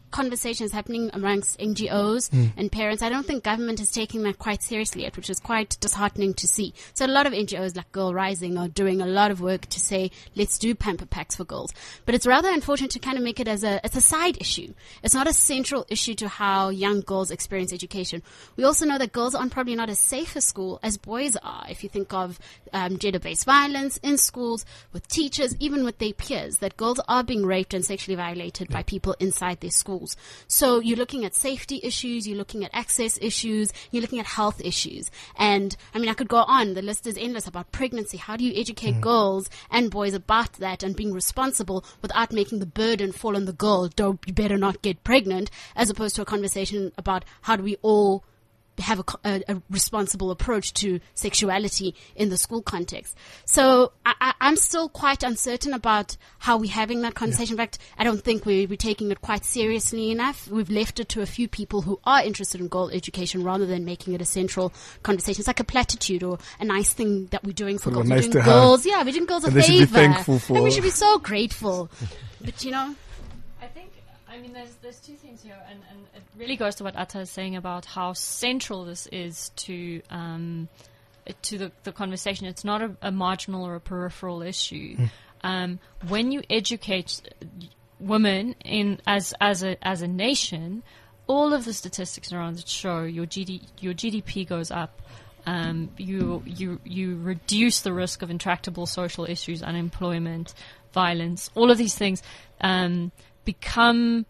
S7: conversation is happening amongst N G Os
S4: Mm.
S7: and parents. I don't think government is taking that quite seriously yet, which is quite disheartening to see. So a lot of N G Os like Girl Rising are doing a lot of work to say, let's do pamper packs for girls. But it's rather unfortunate to kind of make it as a, it's a side issue. It's not a central issue to how young girls experience education. We also know that girls are probably not as safe at school as boys are. If you think of um, gender-based violence in schools, with teachers, even with their peers, that girls are being raped and sexually violated by people inside their schools. So you're looking at safety issues, you're looking at access issues, you're looking at health issues. And I mean, I could go on. The list is endless about pregnancy. How do you educate mm. girls and boys about that and being responsible without making the burden fall on the girl? Don't, you better not get pregnant, as opposed to a conversation about how do we all have a, a, a responsible approach to sexuality in the school context. So I, I, I'm still quite uncertain about how we're having that conversation. Yeah. In fact, I don't think we, we're taking it quite seriously enough. We've left it to a few people who are interested in girl education rather than making it a central conversation. It's like a platitude or a nice thing that we're doing for
S4: sort
S7: girls.
S4: Nice
S7: we're doing
S4: to
S7: girls,
S4: have.
S7: yeah, we're doing girls
S4: and
S7: a favor.
S4: Should be thankful for.
S7: And we should be so grateful. But you know,
S6: I think, I mean, there's there's two things here, and, and it really goes to what Atta is saying about how central this is to um, to the, the conversation. It's not a, a marginal or a peripheral issue. Mm. Um, when you educate women in as as a as a nation, all of the statistics around it show your G D, your G D P goes up. Um, you you you reduce the risk of intractable social issues, unemployment, violence. All of these things um, become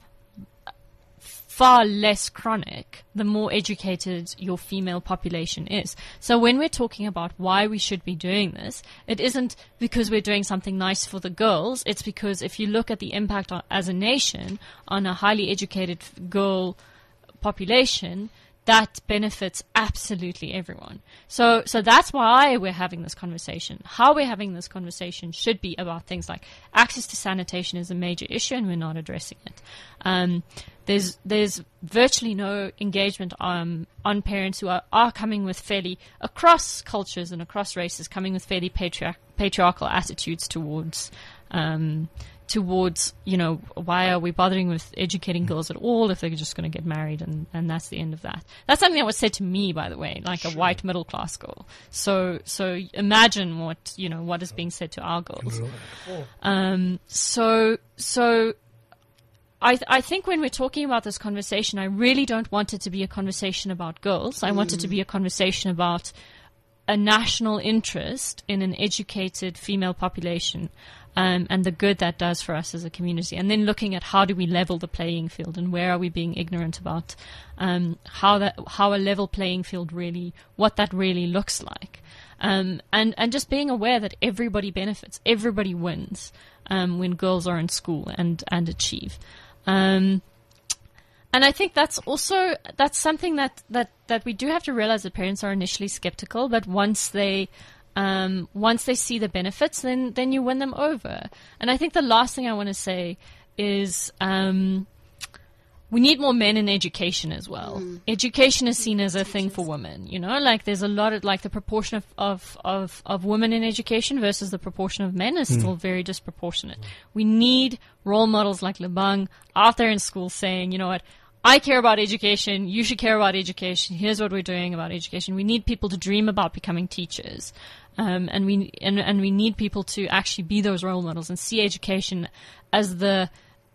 S6: far less chronic the more educated your female population is. So when we're talking about why we should be doing this, it isn't because we're doing something nice for the girls. It's because if you look at the impact on, as a nation on a highly educated girl population, that benefits absolutely everyone. So, so that's why we're having this conversation. How we're having this conversation should be about things like access to sanitation is a major issue, and we're not addressing it. Um, there's there's virtually no engagement um, on parents who are, are coming with fairly, across cultures and across races, coming with fairly patriarch, patriarchal attitudes towards um, towards, you know, why are we bothering with educating girls at all if they're just going to get married, and, and that's the end of that. That's something that was said to me, by the way, like a white middle class girl. So, so imagine what, you know, what is being said to our girls. Um, so, so I, th- I think when we're talking about this conversation, I really don't want it to be a conversation about girls. I mm. want it to be a conversation about a national interest in an educated female population. Um, and the good that does for us as a community, and then looking at how do we level the playing field, and where are we being ignorant about um, how that how a level playing field really, what that really looks like, um, and and just being aware that everybody benefits, everybody wins um, when girls are in school and and achieve. Um, and I think that's also that's something that, that, that we do have to realize that parents are initially skeptical, but once they Um, once they see the benefits, then, then you win them over. And I think the last thing I want to say is um, we need more men in education as well. Mm. Education is seen as a thing for women, you know, like there's a lot of, like the proportion of, of, of, of women in education versus the proportion of men is mm. still very disproportionate. We need role models like Lebang out there in school saying, you know what, I care about education. You should care about education. Here's what we're doing about education. We need people to dream about becoming teachers. Um, and we, and, and we need people to actually be those role models and see education as the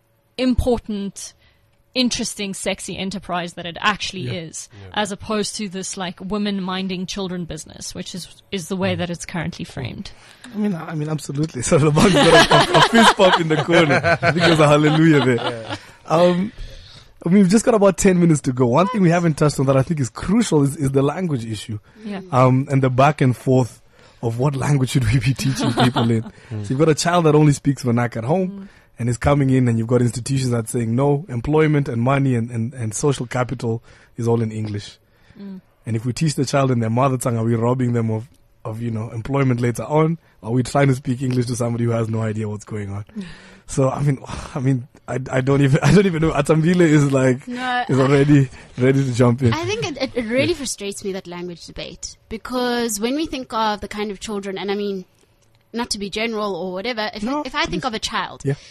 S6: important, interesting, sexy enterprise that it actually yeah. is, yeah. as opposed to this like women minding children business, which is, is the way mm. that it's currently framed.
S4: I mean, I mean, absolutely. So the got a, a fist pump in the corner. I think there's a hallelujah there. Yeah. Um, We've just got about ten minutes to go. One thing we haven't touched on that I think is crucial is, is the language issue.
S6: Yeah.
S4: Um, and the back and forth of what language should we be teaching people in. Mm. So you've got a child that only speaks Vernac at home mm. and is coming in, and you've got institutions that saying no, employment and money and, and, and social capital is all in English. Mm. And if we teach the child in their mother tongue, are we robbing them of, of, you know, employment later on? Or are we trying to speak English to somebody who has no idea what's going on? So, I mean, I mean, I, I don't even, I don't even know. Atambile is like, no, is already I, ready to jump in.
S7: I think it, it, it really frustrates me, that language debate, because when we think of the kind of children, and I mean, not to be general or whatever, if,
S4: no,
S7: if I think of a child,
S4: yeah.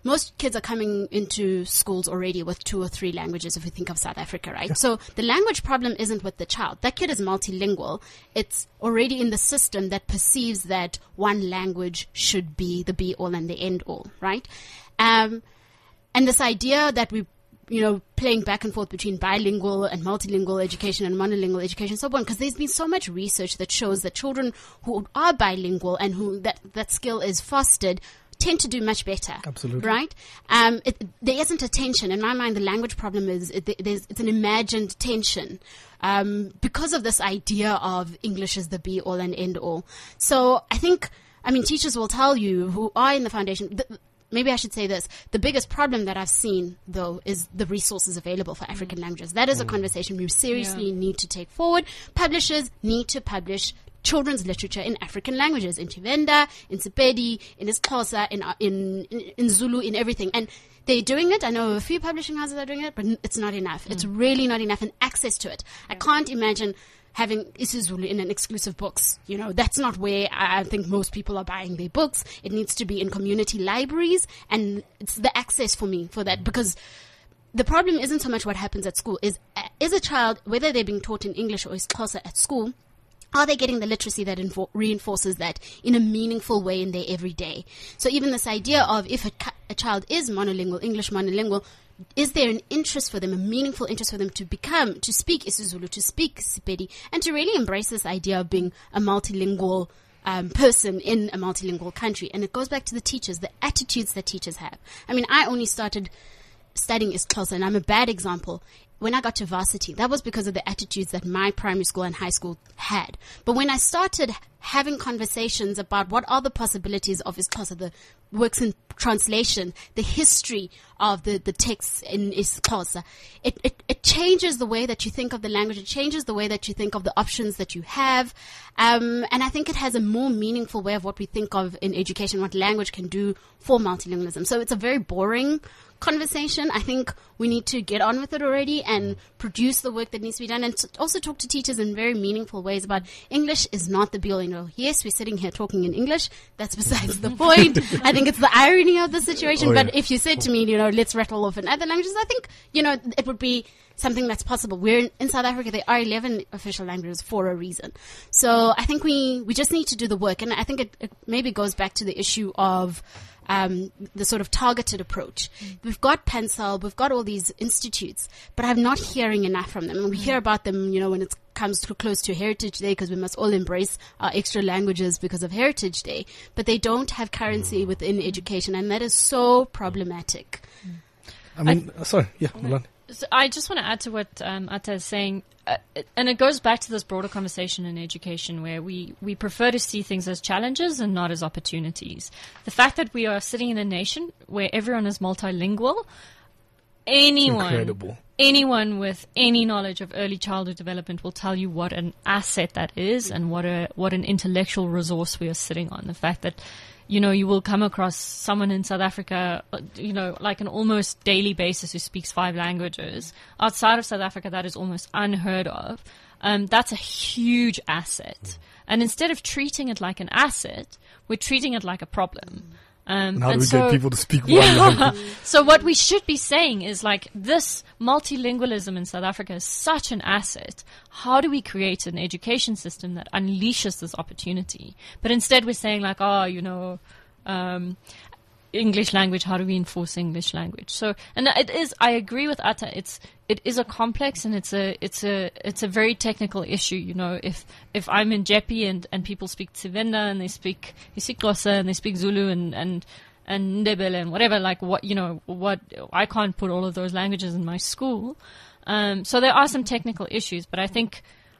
S7: most kids are coming into schools already with two or three languages if we think of South Africa, right? Yeah. So the language problem isn't with the child. That kid is multilingual. It's already in the system that perceives that one language should be the be-all and the end-all, right? Um, and this idea that we you know, playing back and forth between bilingual and multilingual education and monolingual education and so on, because there's been so much research that shows that children who are bilingual and who that, that skill is fostered tend to do much better.
S4: Absolutely.
S7: Right? Um, it, there isn't a tension. In my mind, the language problem is it, there's, it's an imagined tension um, because of this idea of English is the be-all and end-all. So I think, I mean, teachers will tell you who are in the foundation... The, Maybe I should say this. The biggest problem that I've seen, though, is the resources available for African mm. languages. That is mm. a conversation we seriously yeah. need to take forward. Publishers need to publish children's literature in African languages, in Tshivenda, in Sepedi, in isiXhosa, in, in, in, in Zulu, in everything. And they're doing it. I know a few publishing houses are doing it, but it's not enough. Mm. It's really not enough. And access to it. Yeah. I can't imagine having isiZulu in an exclusive books. You know, that's not where I think most people are buying their books. It needs to be in community libraries, and it's the access for me for that, because the problem isn't so much what happens at school. Is is a child, whether they're being taught in English or isiXhosa at school, are they getting the literacy that invo- reinforces that in a meaningful way in their everyday? So even this idea of if a, a child is monolingual, English monolingual, is there an interest for them, a meaningful interest for them to become, to speak isiZulu, to speak Sepedi, and to really embrace this idea of being a multilingual um, person in a multilingual country? And it goes back to the teachers, the attitudes that teachers have. I mean, I only started studying isiXhosa, and I'm a bad example. When I got to varsity, that was because of the attitudes that my primary school and high school had. But when I started having conversations about what are the possibilities of isiXhosa, the works in translation, the history of the, the texts in isiXhosa, it, it, it changes the way that you think of the language. It changes the way that you think of the options that you have. Um, and I think it has a more meaningful way of what we think of in education, what language can do for multilingualism. So it's a very boring conversation. I think we need to get on with it already and produce the work that needs to be done, and t- also talk to teachers in very meaningful ways about English is not the be-all and end-all. Yes, we're sitting here talking in English. That's besides the point. I think it's the irony of the situation. Oh, but yeah. If you said to me, you know, let's rattle off in other languages, I think, you know, it would be something that's possible. We're in, in South Africa, there are eleven official languages for a reason. So I think we, we just need to do the work. And I think it, it maybe goes back to the issue of Um, the sort of targeted approach. Mm. We've got Pensel, we've got all these institutes, but I'm not hearing enough from them. And we mm. hear about them, you know, when it comes to close to Heritage Day, because we must all embrace our extra languages because of Heritage Day. But they don't have currency within education, and that is so problematic.
S4: Mm. I mean, I, sorry, yeah, Milan.
S6: So I just want to add to what um, Atta is saying, uh, and it goes back to this broader conversation in education where we, we prefer to see things as challenges and not as opportunities. The fact that we are sitting in a nation where everyone is multilingual, anyone,
S4: Incredible.
S6: anyone with any knowledge of early childhood development will tell you what an asset that is and what a what an intellectual resource we are sitting on. The fact that, you know, you will come across someone in South Africa, you know, like an almost daily basis who speaks five languages. Outside of South Africa, that is almost unheard of. Um, that's a huge asset. And instead of treating it like an asset, we're treating it like a problem. Um,
S4: and how do
S6: and
S4: we
S6: so,
S4: get people to speak one
S6: yeah.
S4: language?
S6: So what we should be saying is, like, this multilingualism in South Africa is such an asset. How do we create an education system that unleashes this opportunity? But instead we're saying, like, oh, you know, um, English language, how do we enforce English language? So, and it is, I agree with Atta, it's, it is a complex and it's a, it's a, it's a very technical issue. You know, if, if I'm in Jeppe and, and people speak Tshivenda and they speak isiXhosa and they speak Zulu and, and, and Ndebele and whatever, like what, you know, what, I can't put all of those languages in my school. Um, so there are some technical issues, but I think,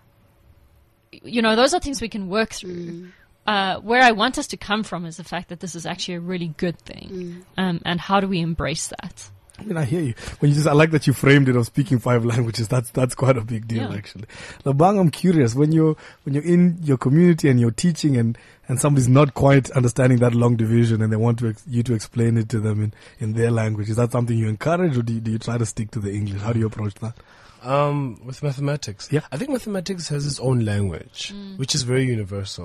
S6: you know, those are things we can work through. Mm. Uh, where I want us to come from is the fact that this is actually a really good thing. Mm. Um, and how do we embrace that?
S4: I mean, I hear you. When you just, I like that you framed it of speaking five languages. That's, that's quite a big deal, yeah. actually. Labang, I'm curious, when you're, when you're in your community and you're teaching and, and somebody's not quite understanding that long division and they want to, ex- you to explain it to them in, in their language, is that something you encourage or do you, do you try to stick to the English? How do you approach that?
S8: Um, with mathematics.
S4: Yeah.
S8: I think mathematics has its own language, mm. which is very universal.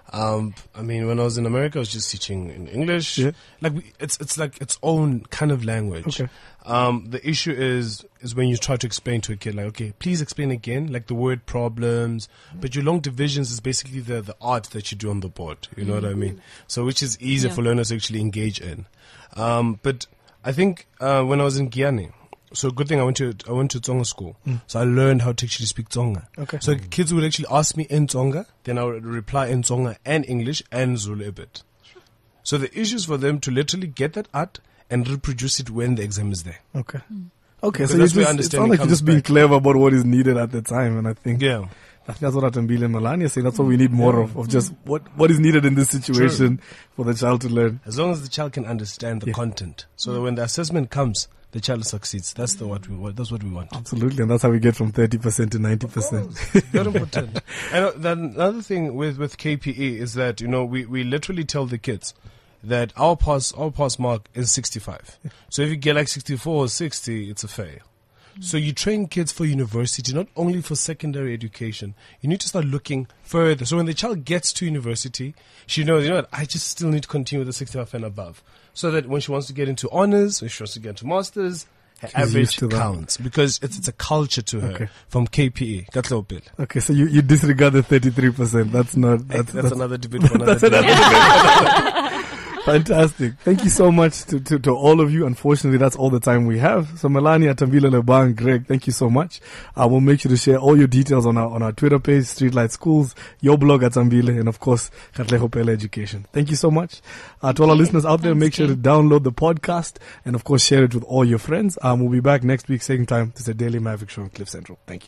S8: Um, I mean, when I was in America, I was just teaching in English.
S4: Yeah.
S8: Like we, it's it's like its own kind of language.
S4: Okay.
S8: Um, the issue is is when you try to explain to a kid, like, okay, please explain again, like the word problems. But your long divisions is basically the the art that you do on the board. You know what I mean? So which is easier
S6: Yeah.
S8: for learners to actually engage in. Um, but I think uh, when I was in Guyana. So good thing I went to I went to Tsonga school,
S4: Mm.
S8: so I learned how to actually speak Tsonga.
S4: Okay.
S8: So kids would actually ask me in Tsonga, then I would reply in Tsonga and English and Zulu a bit. So the issue is for them to literally get that art and reproduce it when the exam is there.
S4: Okay. Okay,
S8: Because
S4: so you
S8: that's where
S4: just, it
S8: understanding
S4: sounds like you're
S8: comes
S4: just being
S8: back.
S4: clever about what is needed at the time, and I think
S8: Yeah.
S4: I think that's what Atambile and Melania say. That's what we need more of, of just what, what is needed in this situation for the child to learn.
S8: As long as the child can understand the
S4: Yeah.
S8: content, so that when the assessment comes, the child succeeds. That's the what we want. That's what we want.
S4: Absolutely, and that's how we get from thirty percent to ninety percent.
S8: Very important. And uh, then another thing with, with K P E is that, you know, we, we literally tell the kids that our pass our pass mark is sixty-five. So if you get like sixty-four or sixty, it's a fail. So you train kids for university, not only for secondary education. You need to start looking further. So when the child gets to university, she knows, you know what, I just still need to continue with the sixty-five and above. So that when she wants to get into honors, when she wants to get into masters, her
S4: She's
S8: average
S4: used to that.
S8: counts. Because it's, it's a culture to her
S4: Okay.
S8: from K P E. Katleo Bill.
S4: Okay, so you, you disregard the thirty-three percent. That's not,
S8: That's,
S4: that's,
S8: that's, another debate for another
S4: that's
S8: day.
S4: another Fantastic. Thank you so much to, to, to all of you. Unfortunately, that's all the time we have. So Melania, Tambile, Lebang, Greg, thank you so much. Uh, we'll make sure to share all your details on our, on our Twitter page, Streetlight Schools, your blog at Tambile, and of course, Katlego Pele Education. Thank you so much. Uh, to all our listeners out there,
S6: Thanks,
S4: make sure to
S6: Jane.
S4: download the podcast and of course share it with all your friends. Um, we'll be back next week, same time. This is the Daily Maverick Show on Cliff Central. Thank you.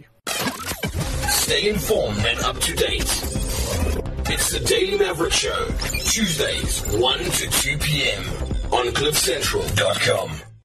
S3: Stay informed and up to date. It's the Daily Maverick Show, Tuesdays, one to two p.m. on cliff central dot com.